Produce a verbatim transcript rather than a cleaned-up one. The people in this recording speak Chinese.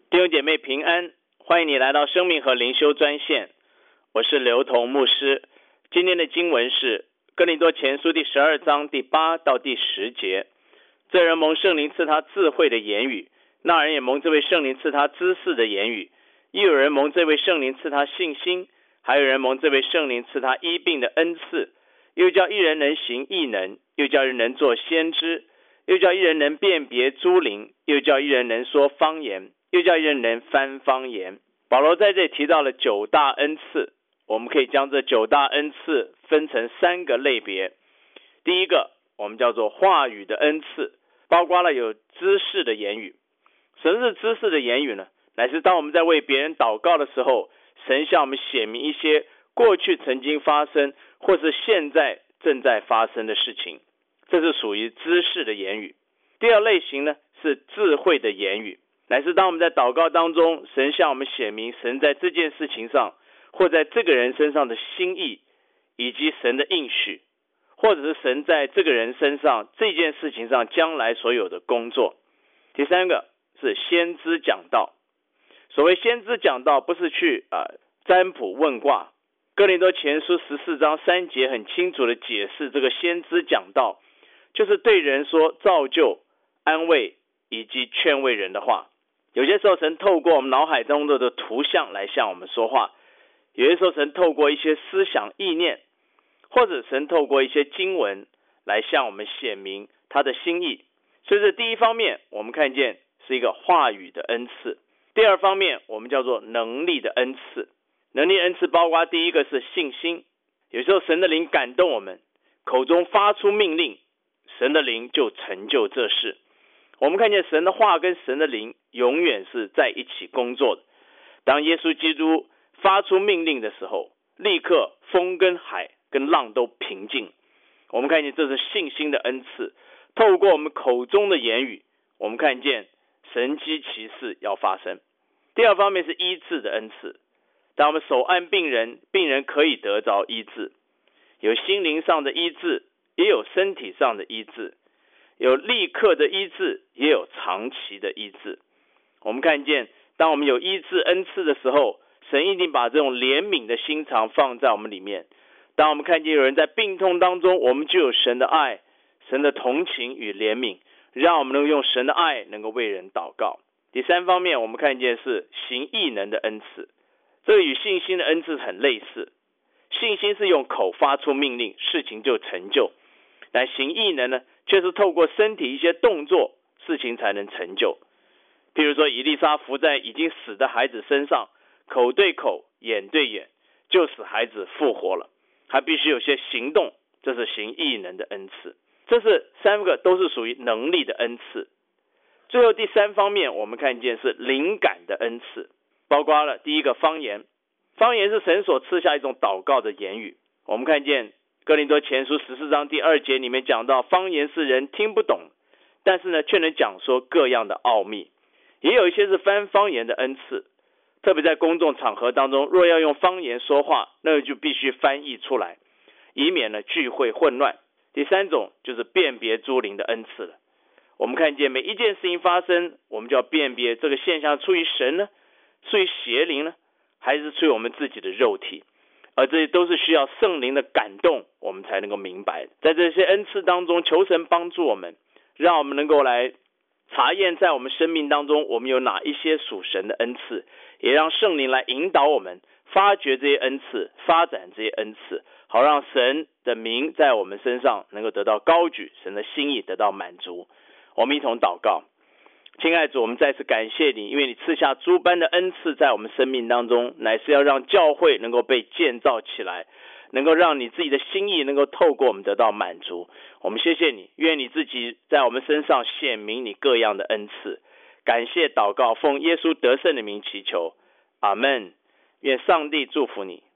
弟兄姐妹平安，欢迎你来到生命和灵修专线，我是刘同牧师。今天的经文是哥林多前书第十二章第八到第十节。这人蒙圣灵赐他智慧的言语，那人也蒙这位圣灵赐他知识的言语，亦有人蒙这位圣灵赐他信心，还有人蒙这位圣灵赐他医病的恩赐，又叫一人能行异能，又叫一人能做先知，又叫一人能辨别诸灵，又叫一人能说方言，又叫一人能翻方言。保罗在这里提到了九大恩赐，我们可以将这九大恩赐分成三个类别。第一个我们叫做话语的恩赐，包括了有知识的言语。什么是知识的言语呢？乃是当我们在为别人祷告的时候，神向我们显明一些过去曾经发生或是现在正在发生的事情，这是属于知识的言语。第二类型呢是智慧的言语，乃是当我们在祷告当中，神向我们显明神在这件事情上或在这个人身上的心意，以及神的应许，或者是神在这个人身上这件事情上将来所有的工作。第三个是先知讲道。所谓先知讲道，不是去、呃、占卜问卦。哥林多前书十四章三节很清楚的解释这个先知讲道，就是对人说造就、安慰以及劝慰人的话。有些时候神透过我们脑海中的图像来向我们说话，有些时候神透过一些思想意念，或者神透过一些经文来向我们显明他的心意。所以这第一方面我们看见是一个话语的恩赐。第二方面我们叫做能力的恩赐。能力恩赐包括第一个是信心，有时候神的灵感动我们，口中发出命令，神的灵就成就这事。我们看见神的话跟神的灵永远是在一起工作的。当耶稣基督发出命令的时候，立刻风跟海跟浪都平静。我们看见这是信心的恩赐，透过我们口中的言语，我们看见神迹奇事要发生。第二方面是医治的恩赐。当我们手按病人，病人可以得着医治，有心灵上的医治，也有身体上的医治，有立刻的医治，也有长期的医治。我们看见当我们有医治恩赐的时候，神一定把这种怜悯的心肠放在我们里面。当我们看见有人在病痛当中，我们就有神的爱，神的同情与怜悯，让我们能够用神的爱能够为人祷告。第三方面我们看见是行异能的恩赐，这个与信心的恩赐很类似。信心是用口发出命令，事情就成就，但行异能呢，却是透过身体一些动作，事情才能成就。譬如说以利沙伏在已经死的孩子身上，口对口，眼对眼，就使孩子复活了。他必须有些行动，这是行异能的恩赐。这是三个都是属于能力的恩赐。最后第三方面我们看见是灵感的恩赐，包括了第一个方言。方言是神所赐下一种祷告的言语。我们看见哥林多前书十四章第二节里面讲到，方言是人听不懂，但是呢却能讲说各样的奥秘。也有一些是翻方言的恩赐，特别在公众场合当中，若要用方言说话，那就必须翻译出来，以免呢聚会混乱。第三种就是辨别诸灵的恩赐了。我们看见每一件事情发生，我们就要辨别这个现象出于神呢，出于邪灵呢，还是出于我们自己的肉体。而这些都是需要圣灵的感动，我们才能够明白。在这些恩赐当中，求神帮助我们，让我们能够来查验在我们生命当中我们有哪一些属神的恩赐，也让圣灵来引导我们发掘这些恩赐，发展这些恩赐，好让神的名在我们身上能够得到高举，神的心意得到满足。我们一同祷告。亲爱的主，我们再次感谢你，因为你赐下诸般的恩赐在我们生命当中，乃是要让教会能够被建造起来，能够让你自己的心意能够透过我们得到满足。我们谢谢你，愿你自己在我们身上显明你各样的恩赐。感谢祷告，奉耶稣得胜的名祈求，阿们。愿上帝祝福你。